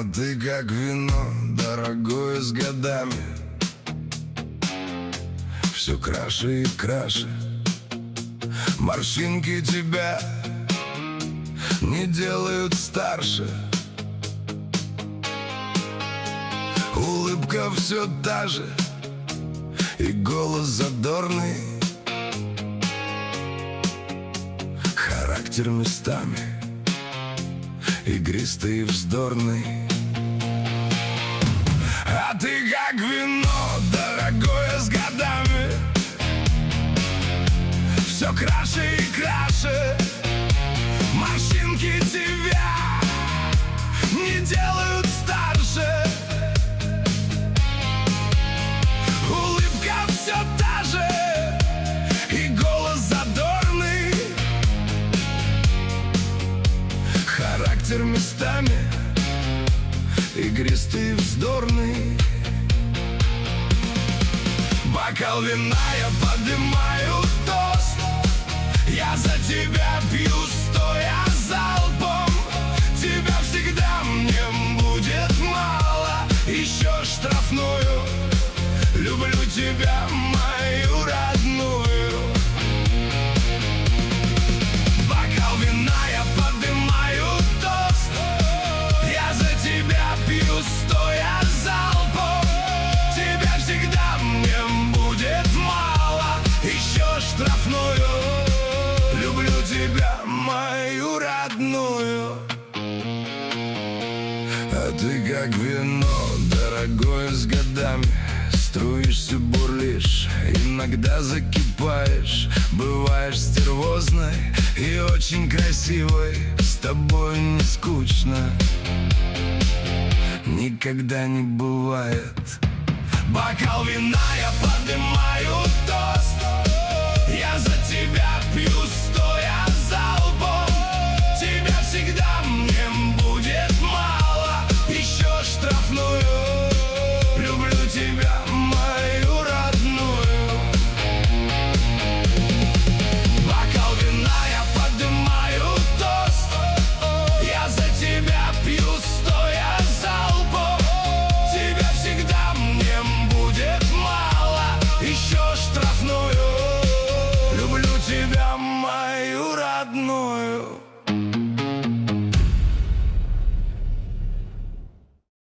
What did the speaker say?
А ты как вино, дорогое с годами, все краше и краше. Морщинки тебя не делают старше. Улыбка все та же, и голос задорный, характер местами игристый и вздорный. А ты как вино, дорогое с годами, все краше и краше. Морщинки тебя не делают старше. Улыбка все та же, и голос задорный, характер местами игристый и вздорный. Бокал вина я поднимаю тост, я за тебя пью стоя залпом. Тебя всегда мне будет мало, еще штрафную. Люблю тебя, мою родную. Бокал вина я поднимаю тост, я за тебя пью стоя залпом. Тебя всегда мне будет мало, еще штрафную. Люблю тебя, мою родную. А ты как вино, дорогое с годами, струишься, бурлишь, иногда закипаешь. Бываешь стервозной и очень красивой, с тобой не скучно, никогда не бывает. Бокал вина я поднимаю тост, я за тебя пью